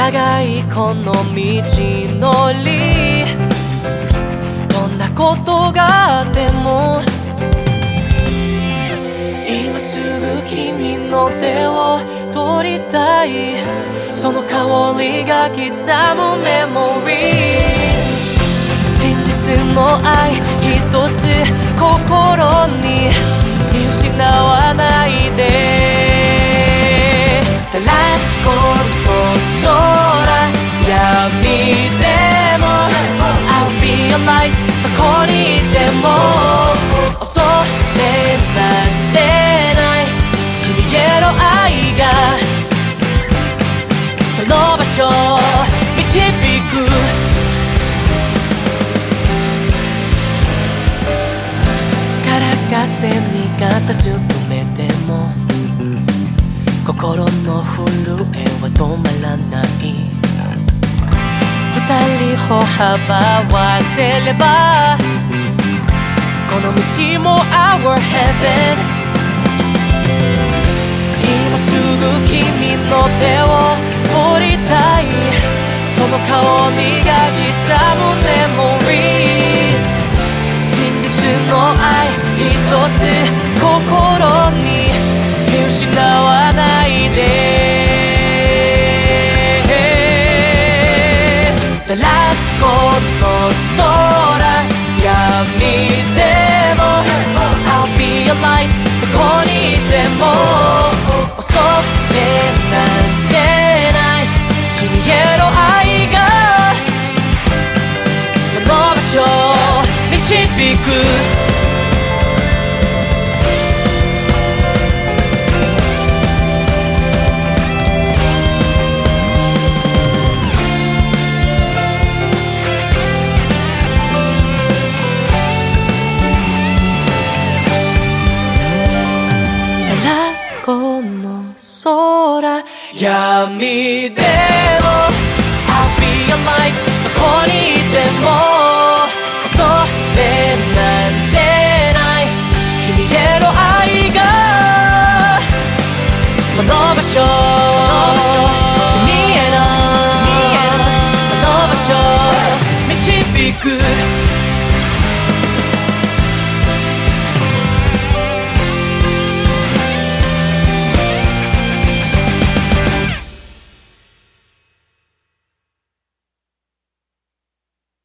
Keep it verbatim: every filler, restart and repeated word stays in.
長いこの道のり、どんなことがあっても今すぐ君の手を取りたい。その香りが刻むメモリー。真実の愛一つ心に見失わないで。照らすこの空闇でも I'll be your light。 どこにいても恐れなんてない。君への愛がその場所を導く。から風に肩すぼめても心の震えは止まらない。二人歩幅合わせればこの道も Our Heaven。 今すぐ君の手を取りたい。その香りが刻むメモリー。真実の愛一つ心に見失わないで。照らすこの空闇でも I'll be your light。 どこにいても恐れなんてない。君への愛がその場所を導く。闇でも I'll be your light。 どこにいても恐れなんてない。君への愛がその場所、君へのその場所を導く。